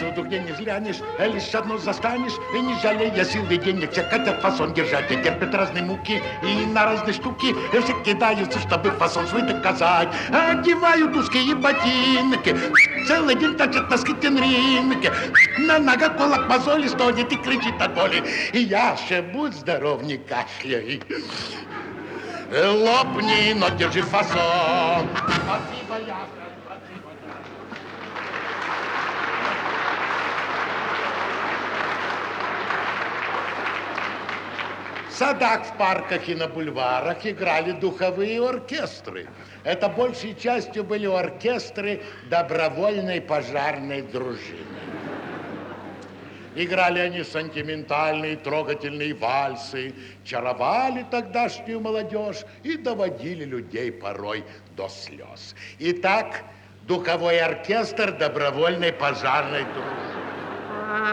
всюду, где не взглянешь, лишь одну застанешь, и не жалея сил и денег, все хотят фасон держать, и терпят разные муки, и на разные штуки, и все кидаются, чтобы фасон свой доказать. Одевают узкие ботинки, целый день точат носки тенринки, на ногах кулак мозоли стонет и кричит от боли. И я же будь здоров, не кашляй. Лопни, но держи фасон. Спасибо, Яша, спасибо. В садах, в парках и на бульварах играли духовые оркестры. Это большей частью были оркестры добровольной пожарной дружины. Играли они сентиментальные, трогательные вальсы, чаровали тогдашнюю молодежь и доводили людей порой до слез. Итак, духовой оркестр добровольной пожарной дружины.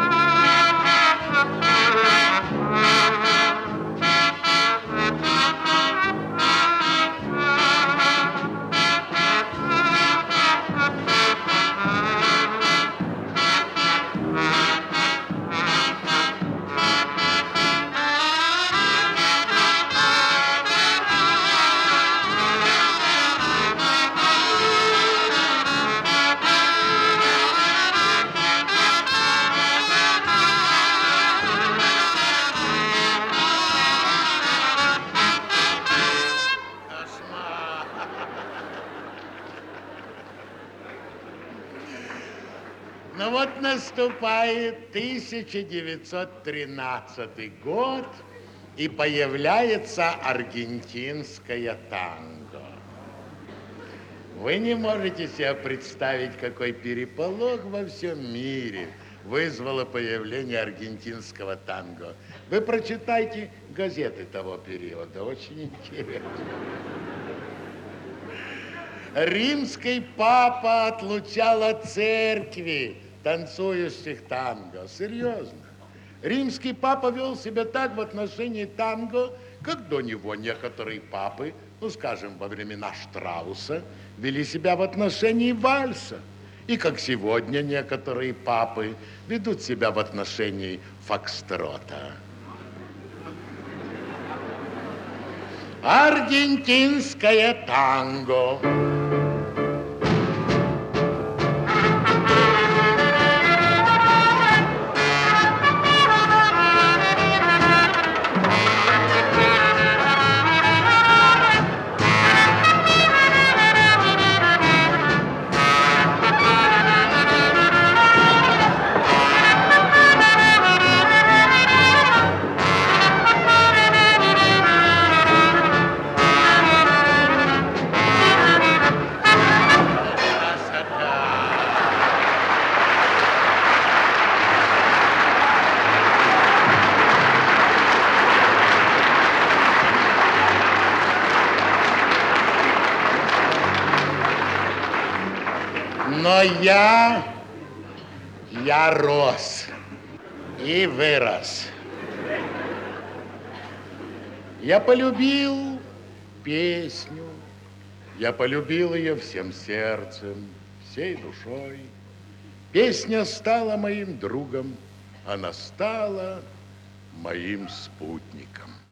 Ну вот наступает 1913 год, и появляется аргентинское танго. Вы не можете себе представить, какой переполох во всем мире вызвало появление аргентинского танго. Вы прочитайте газеты того периода, очень интересно. Римский папа отлучал от церкви танцующих танго. Серьезно. Римский папа вел себя так в отношении танго, как до него некоторые папы, ну, скажем, во времена Штрауса, вели себя в отношении вальса. И как сегодня некоторые папы ведут себя в отношении фокстрота. Аргентинское танго. Но я рос и вырос. Я полюбил песню, я полюбил ее всем сердцем, всей душой. Песня стала моим другом, она стала моим спутником.